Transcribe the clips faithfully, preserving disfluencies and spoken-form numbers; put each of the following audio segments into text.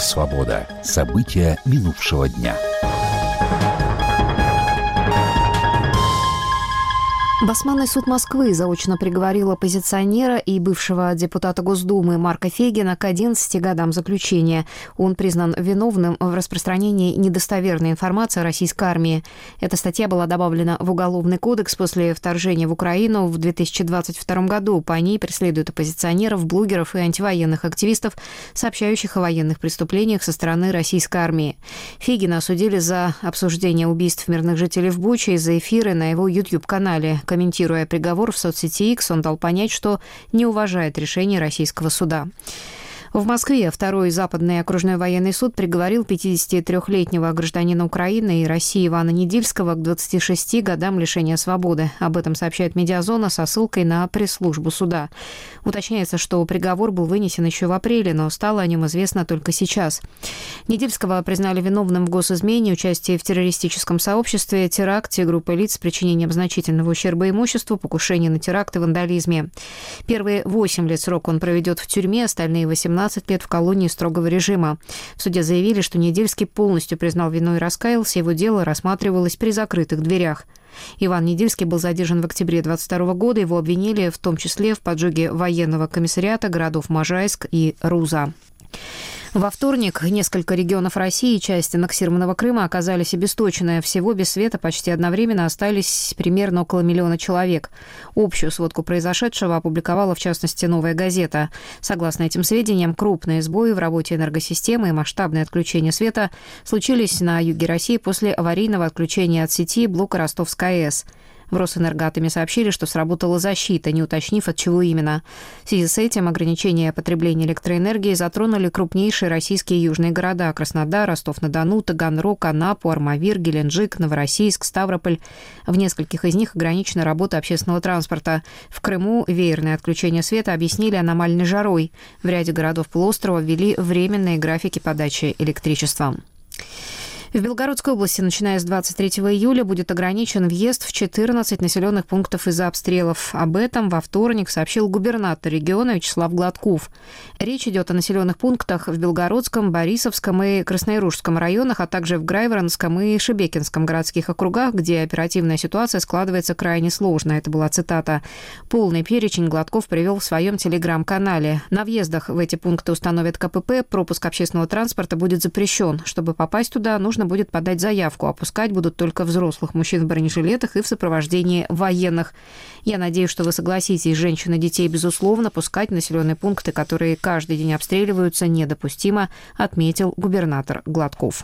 «Свобода». События минувшего дня. Басманный суд Москвы заочно приговорил оппозиционера и бывшего депутата Госдумы Марка Фегина к одиннадцати годам заключения. Он признан виновным в распространении недостоверной информации о российской армии. Эта статья была добавлена в Уголовный кодекс после вторжения в Украину в две тысячи двадцать втором году. По ней преследуют оппозиционеров, блогеров и антивоенных активистов, сообщающих о военных преступлениях со стороны российской армии. Фегина осудили за обсуждение убийств мирных жителей в Буче из-за эфира на его YouTube-канале. Комментируя приговор в соцсети X, он дал понять, что не уважает решение российского суда. В Москве второй Западный окружной военный суд приговорил пятидесятитрёхлетнего гражданина Украины и России Ивана Недельского к двадцати шести годам лишения свободы. Об этом сообщает «Медиазона» со ссылкой на пресс-службу суда. Уточняется, что приговор был вынесен еще в апреле, но стало о нем известно только сейчас. Недельского признали виновным в госизмене, участии в террористическом сообществе, теракте группы лиц с причинением значительного ущерба имуществу, покушении на теракт и вандализме. Первые восемь лет срока он проведет в тюрьме, остальные восемнадцать лет в колонии строгого режима. В суде заявили, что Недельский полностью признал вину и раскаялся, его дело рассматривалось при закрытых дверях. Иван Недельский был задержан в октябре двадцать второго года. Его обвинили в том числе в поджоге военного комиссариата городов Можайск и Руза. Во вторник несколько регионов России и часть аннексированного Крыма оказались обесточены. Всего без света почти одновременно остались примерно около миллиона человек. Общую сводку произошедшего опубликовала, в частности, «Новая газета». Согласно этим сведениям, крупные сбои в работе энергосистемы и масштабное отключение света случились на юге России после аварийного отключения от сети блока Ростовской АЭС. В Росэнергоатоме сообщили, что сработала защита, не уточнив, от чего именно. В связи с этим ограничения потребления электроэнергии затронули крупнейшие российские южные города – Краснодар, Ростов-на-Дону, Таганрог, Анапу, Армавир, Геленджик, Новороссийск, Ставрополь. В нескольких из них ограничена работа общественного транспорта. В Крыму веерное отключение света объяснили аномальной жарой. В ряде городов полуострова ввели временные графики подачи электричества. В Белгородской области, начиная с двадцать третьего июля, будет ограничен въезд в четырнадцать населенных пунктов из-за обстрелов. Об этом во вторник сообщил губернатор региона Вячеслав Гладков. Речь идет о населенных пунктах в Белгородском, Борисовском и Краснояружском районах, а также в Грайворонском и Шебекинском городских округах, где оперативная ситуация складывается крайне сложно. Это была цитата. Полный перечень Гладков привел в своем телеграм-канале. На въездах в эти пункты установят ка пэ пэ, пропуск общественного транспорта будет запрещен. Чтобы попасть туда, нужно будет подать заявку. Опускать будут только взрослых мужчин в бронежилетах и в сопровождении военных. Я надеюсь, что вы согласитесь, женщин и детей, безусловно, пускать в населенные пункты, которые каждый день обстреливаются, недопустимо, отметил губернатор Гладков.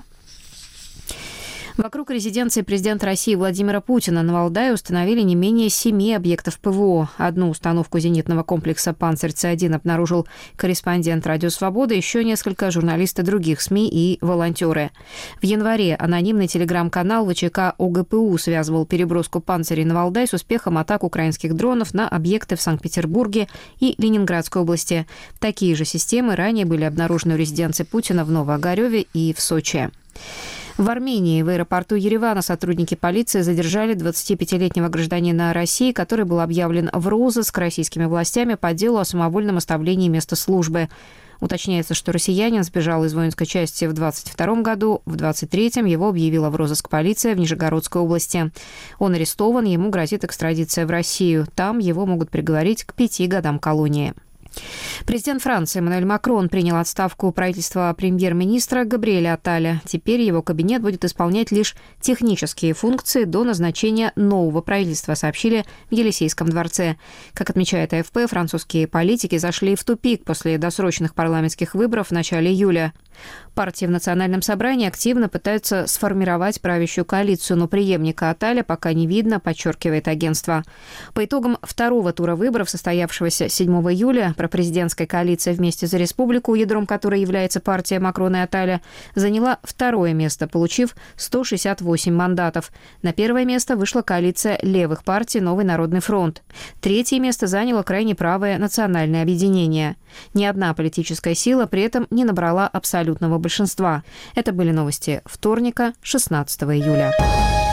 Вокруг резиденции президента России Владимира Путина на Валдае установили не менее семи объектов пэ вэ о. Одну установку зенитного комплекса «Панцирь-Ц один» обнаружил корреспондент «Радио Свобода», еще несколько журналисты других СМИ и волонтеры. В январе анонимный телеграм-канал вэ че ка о гэ пэ у связывал переброску «Панцирей» на Валдай с успехом атак украинских дронов на объекты в Санкт-Петербурге и Ленинградской области. Такие же системы ранее были обнаружены у резиденции Путина в Новоогарёве и в Сочи. В Армении в аэропорту Еревана сотрудники полиции задержали двадцатипятилетнего гражданина России, который был объявлен в розыск российскими властями по делу о самовольном оставлении места службы. Уточняется, что россиянин сбежал из воинской части в двадцать втором году, в двадцать третьем его объявила в розыск полиция в Нижегородской области. Он арестован, ему грозит экстрадиция в Россию. Там его могут приговорить к пяти годам колонии. Президент Франции Эммануэль Макрон принял отставку правительства премьер-министра Габриэля Атталя. Теперь его кабинет будет исполнять лишь технические функции до назначения нового правительства, сообщили в Елисейском дворце. Как отмечает а эф пэ, французские политики зашли в тупик после досрочных парламентских выборов в начале июля. Партии в Национальном собрании активно пытаются сформировать правящую коалицию, но преемника Атталя пока не видно, подчеркивает агентство. По итогам второго тура выборов, состоявшегося седьмого июля, пропрезидентская коалиция «Вместе за республику», ядром которой является партия Макрона и Атталя, заняла второе место, получив сто шестьдесят восемь мандатов. На первое место вышла коалиция левых партий «Новый народный фронт». Третье место заняло крайне правое национальное объединение. Ни одна политическая сила при этом не набрала абсолютного большинства. Это были новости вторника, шестнадцатого июля.